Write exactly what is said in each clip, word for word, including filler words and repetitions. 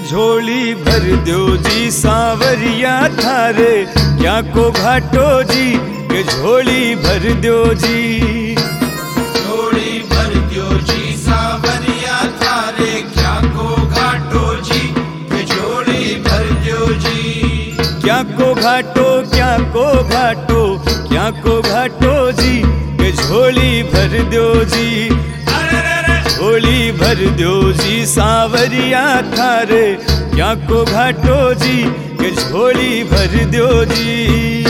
झोली भर दो जी सांवरिया थारे क्या को घाटो जी के झोली भर दो जी। झोली भर दो जी सांवरिया थारे क्या को घाटो जी के झोली भर दो जी। क्या को घाटो क्या को घाटो क्या को घाटो जी के झोली भर दो जी। झोली भर दो जी सांवरिया थारे क्या को घाटो जी के झोली भर दो जी।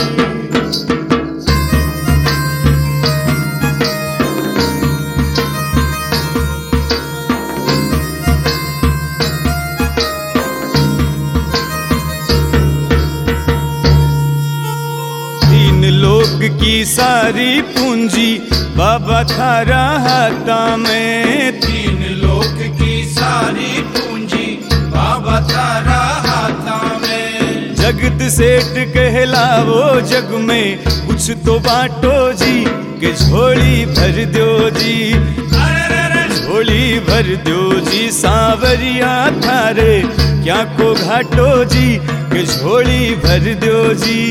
तीन लोग की सारी पूंजी बाबा थारा हाथा में। तीन लोग की सारी पूंजी बाबा थारा हाथा में। जगत सेठ कहलावो जग में कुछ तो बांटो जी के झोली भर दो जी। झोली भर दो जी सांवरिया थारे क्या को घाटो जी के झोली भर दो जी।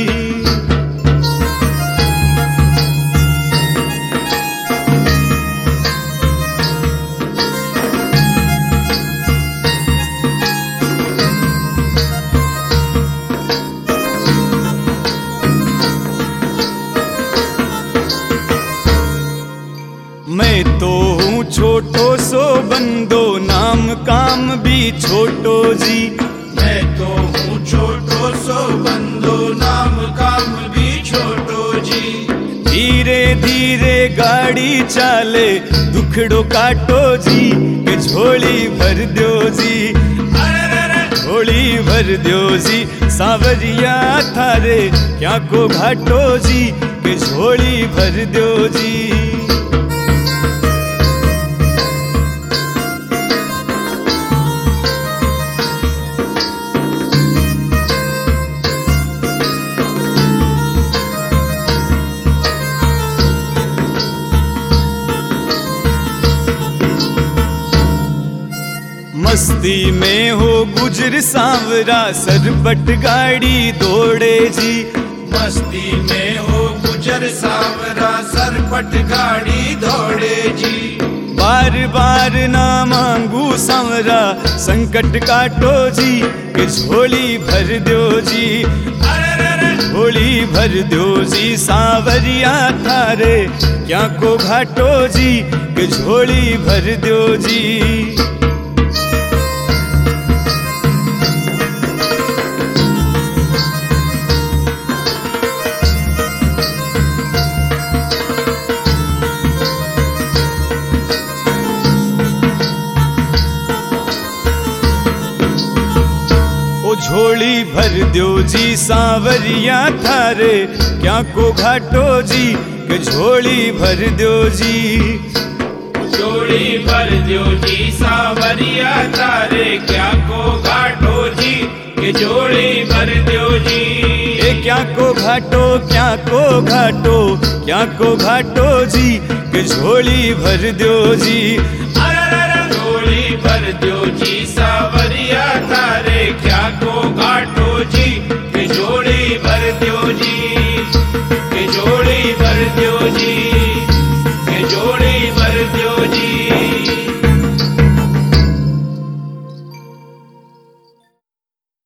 मैं तो हूँ छोटो सो बंदो नाम काम भी छोटो जी। मैं तो हूँ छोटो सो बंदो नाम काम भी छोटो जी। धीरे धीरे गाड़ी चाले दुखड़ो काटो जी के झोली भर दो जी। झोली भर दो जी सांवरिया थारे क्या को घाटो जी के झोली भर दो जी। मस्ती में हो गुजर सांवरा सरपट गाड़ी दौड़े जी। मस्ती में हो गुजर सांवरा सरपट गाड़ी दौड़े जी। बार बार ना मांगू सांवरा संकट काटो जी के झोली भर दो जी। झोली भर दो जी सांवरिया थारे क्या को घाटो जी के झोली भर दो जी। झोली भर दो जी सांवरिया थारे क्या को घाटो जी के झोली भर दो जी। झोली भर दो जी सांवरिया थारे क्या को घाटो जी के झोली भर दो जी। ए क्या को घाटो क्या को घाटो क्या को घाटो जी के झोली भर दो जी। झोली भर दो जी सांवरिया थारे क्या को घाटो